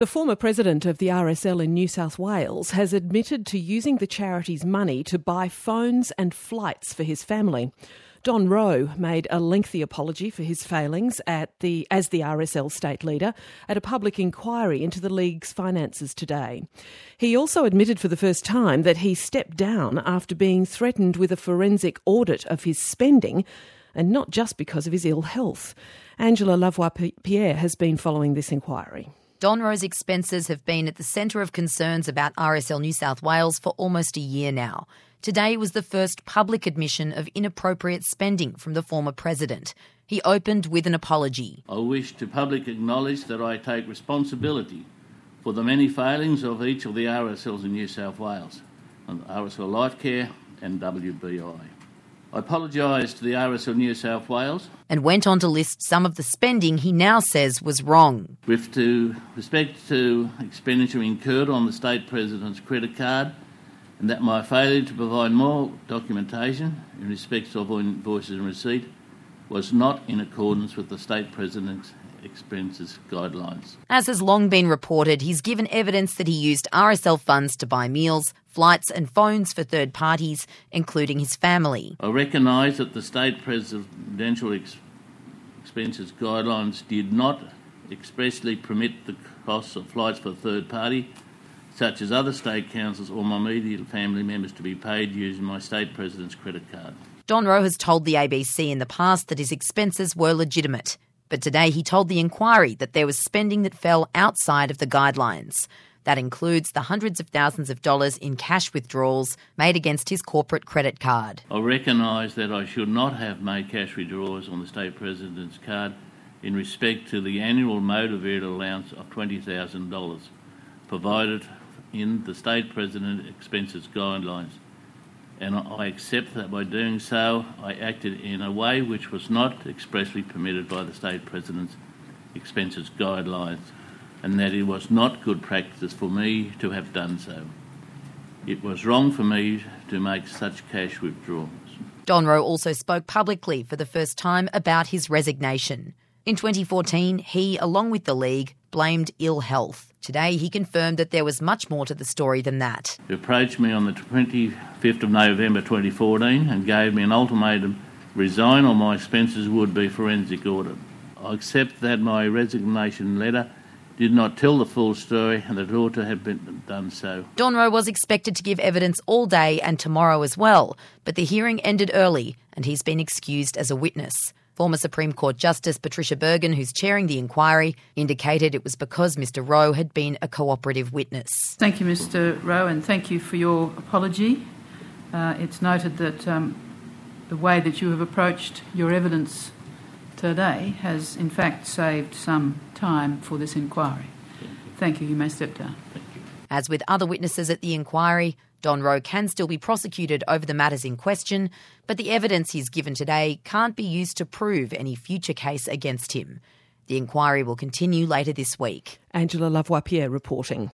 The former president of the RSL in New South Wales has admitted to using the charity's money to buy phones and flights for his family. Don Rowe made a lengthy apology for his failings as the RSL state leader at a public inquiry into the league's finances today. He also admitted for the first time that he stepped down after being threatened with a forensic audit of his spending, and not just because of his ill health. Angela Lavoie-Pierre has been following this inquiry. Don Rowe's expenses have been at the centre of concerns about RSL New South Wales for almost a year now. Today was the first public admission of inappropriate spending from the former president. He opened with an apology. I wish to publicly acknowledge that I take responsibility for the many failings of each of the RSLs in New South Wales, RSL Lifecare and WBI. I apologise to the RSL New South Wales. And went on to list some of the spending he now says was wrong. With respect to expenditure incurred on the state president's credit card, and that my failure to provide more documentation in respect of invoices and receipt was not in accordance with the state president's expenses guidelines. As has long been reported, he's given evidence that he used RSL funds to buy meals, flights and phones for third parties, including his family. I recognise that the state presidential expenses guidelines did not expressly permit the costs of flights for a third party, such as other state councils or my immediate family members, to be paid using my state president's credit card. Don Rowe has told the ABC in the past that his expenses were legitimate. But today he told the inquiry that there was spending that fell outside of the guidelines. That includes the hundreds of thousands of dollars in cash withdrawals made against his corporate credit card. I recognise that I should not have made cash withdrawals on the state president's card in respect to the annual motor vehicle allowance of $20,000 provided in the state president expenses guidelines. And I accept that by doing so, I acted in a way which was not expressly permitted by the state president's expenses guidelines, and that it was not good practice for me to have done so. It was wrong for me to make such cash withdrawals. Don Rowe also spoke publicly for the first time about his resignation. In 2014, he, along with the league, blamed ill health. Today, he confirmed that there was much more to the story than that. He approached me on the 25th of November 2014 and gave me an ultimatum: resign or my expenses would be forensic audit. I accept that my resignation letter did not tell the full story and that it ought to have been done so. Don Rowe was expected to give evidence all day and tomorrow as well, but the hearing ended early and he's been excused as a witness. Former Supreme Court Justice Patricia Bergen, who's chairing the inquiry, indicated it was because Mr Rowe had been a cooperative witness. Thank you, Mr Rowe, and thank you for your apology. It's noted that the way that you have approached your evidence today has in fact saved some time for this inquiry. Thank you. You may step down. As with other witnesses at the inquiry, Don Rowe can still be prosecuted over the matters in question, but the evidence he's given today can't be used to prove any future case against him. The inquiry will continue later this week. Angela Lavoie-Pierre reporting.